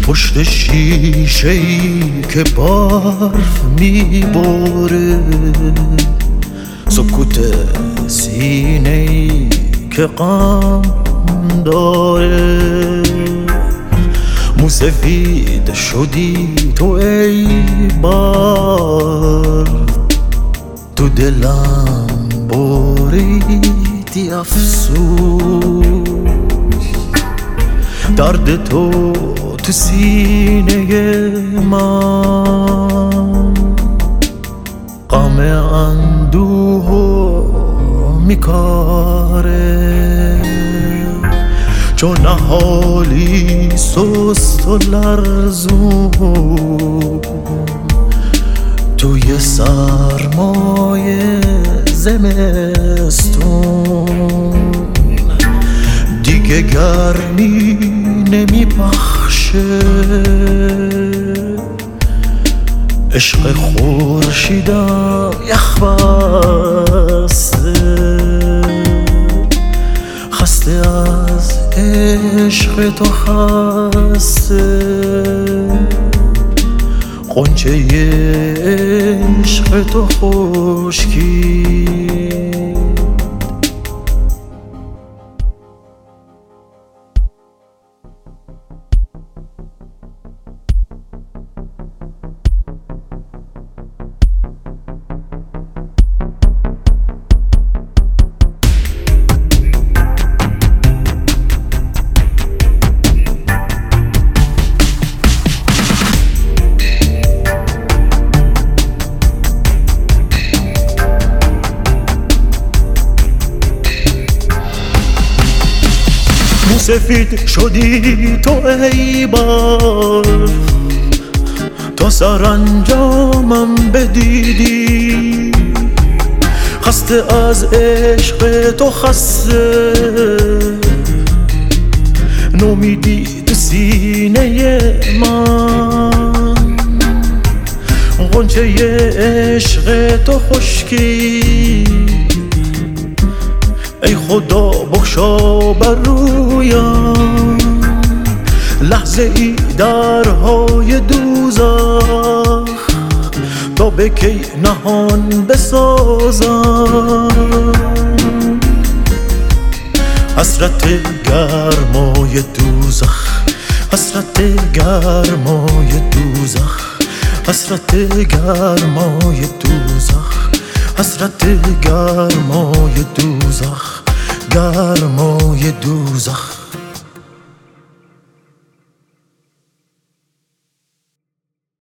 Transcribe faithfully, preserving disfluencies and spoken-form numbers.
پشت شیشه ای که برف میباره، سکوت سینه ای که غم داره. موسفید شدی تو ای برف، تو دلم بریدی افسوس. درد تو تو سینه من غم اندوه میکاره، چون حالی سست و لرزون توی سرمای زمستون. دیگه گرمی نمیبخشه، عشق خورشیدم یخ بسته. خسته از عشق تو خسته، غنچه عشق تو خشکی. سفید شدی تو ای برف، تا سرانجامم بدیدی. خسته از عشق تو خسته، نومیدی تو سینه من. غنچه عشق تو خشکی، ای خدا بخشا بر رویم لحظه ای درهای دوزخ، تا به کی نهان بسازم. حسرت گرمای دوزخ، حسرت گرمای دوزخ، حسرت گرمای دوزخ، حسرت گرمای دوزخ، گرمای دوزخ.